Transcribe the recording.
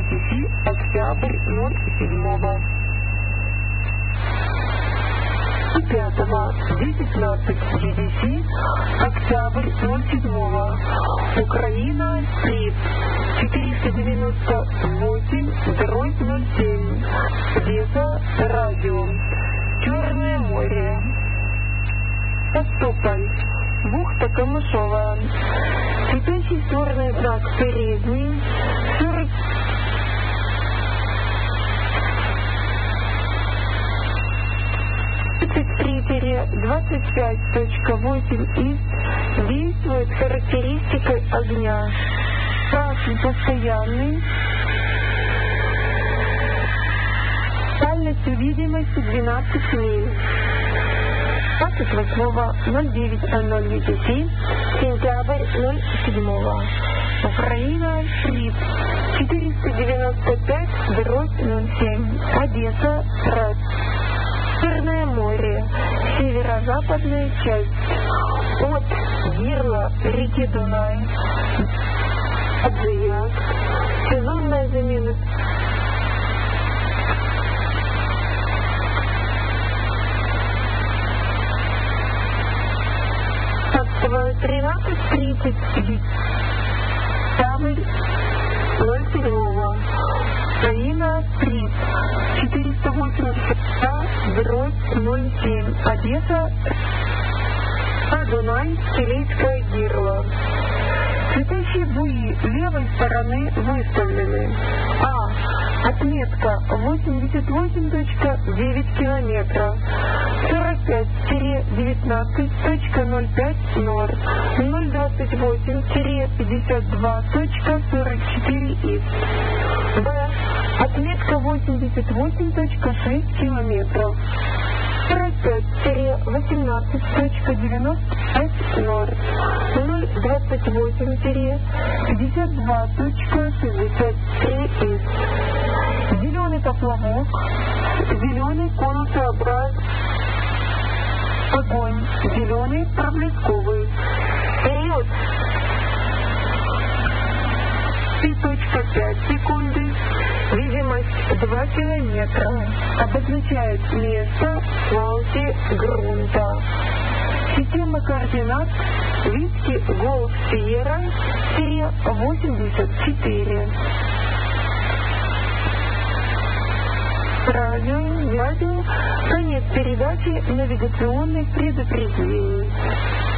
GTC, октябрь 07-го. И 5-го 10:15 GTC, октябрь 07-го. Украина, СРИП 498/07, Одесса, радио. Черное море. Севастополь, бухта Камышова. Цветущий черный знак Передний, 33-25.8 ИС действует характеристикой огня. Красный постоянный, дальностью видимости 12 миль. 28.09.00 UTC, сентябрь 07-го. Украина, СРИП 495/07, Одесса, РАД. Черное море, северо-западная часть, от Гирла реки Дунай, Аджияк, сезонная замена. В 13:30 октябрь 07-го. Украина, СРИП 480/07, Одесса, Дунай, Силийское Гирло. Цветущие буи левой стороны выставлены. Отметка 88.9 километра, 45-19.05 нор, 028-52.44 ИС. Б. Отметка 88.6 километров, 45-18.95 нор, 028-52.63 ИС. Зеленый поплавок, зеленый конусообразный огонь, зеленый проблесковый. Период 3.5 секунды, видимость 2 километра. Обозначает место свалки грунта. Система координат Виски Голф Сьерра 84. Радио, конец передачи навигационных предупреждений.